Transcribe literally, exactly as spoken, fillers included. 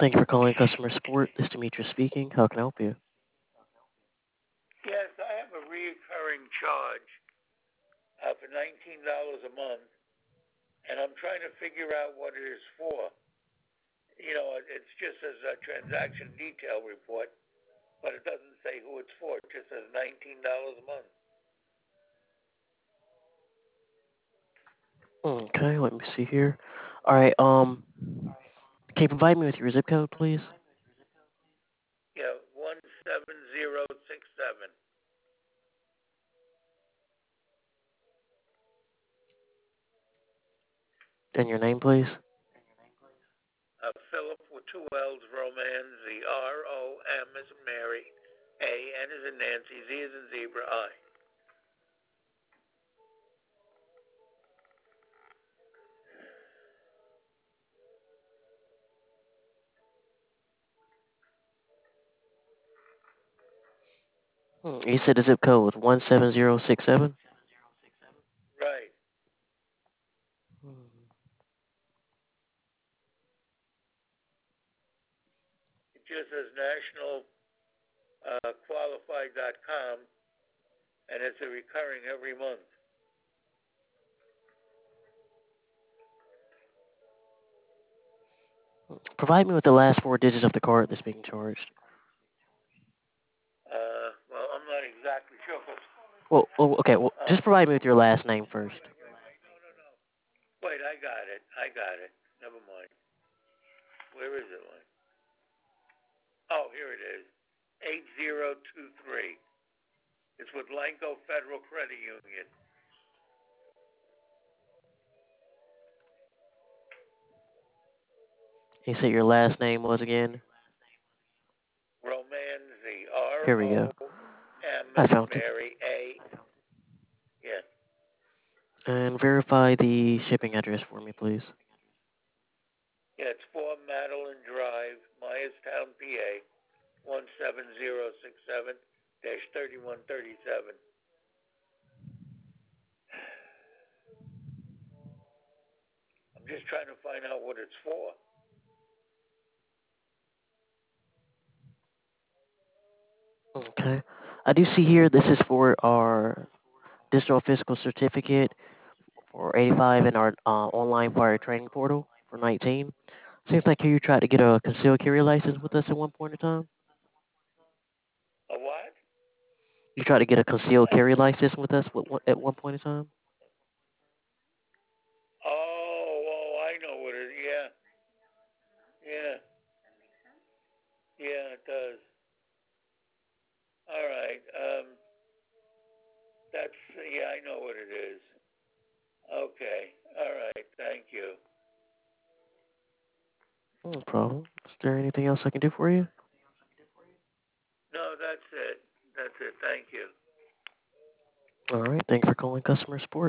Thank you for calling customer support. This is Demetrius speaking. How can I help you? Yes, I have a recurring charge uh, for nineteen dollars a month, and I'm trying to figure out what it is for. You know, it- it's just as a transaction detail report, but it doesn't say who it's for. It just says nineteen dollars a month. Okay, let me see here. All right. Um, can you provide me with your zip code, please? Yeah, one seven zero six seven. And your name, please. Uh, Philip with two L's, Roman, Z R O M as in Mary, A N as in Nancy, Z as in Zebra, I. Hmm, you said the zip code was one seven zero six seven. Right. It just says national uh, qualified dot com, and it's a recurring every month. Provide me with the last four digits of the card that's being charged. Uh, well, I'm not exactly sure. 'Cause, Well, well, okay. Well, uh, just provide me with your last name first. no, no, no. Wait, I got it. I got it. Never mind. Where is it? Like? Oh, here it is. eight zero two three. It's with Lanco Federal Credit Union. You said your last name was again. Romanzi. R Here we go. O M I as in found it. Mary. A. Yeah. And verify the shipping address for me, please. Yeah, it's four Madeline Drive, Myerstown, P A. one seven zero six seven dash thirty-one thirty-seven. I'm just trying to find out what it's for. Okay. I do see here this is for our digital physical certificate for eighty-five in our uh, online fire training portal for nineteen. Seems like you tried to get a concealed carry license with us at one point in time. A what? You tried to get a concealed carry license with us with, one- at one point in time. Oh, oh, I know what it is. Yeah, yeah, yeah, it does. All right. Um, that's, yeah, I know what it is. Okay. All right. Thank you. No problem. Is there anything else I can do for you? No, that's it. That's it. Thank you. All right. Thanks for calling customer support.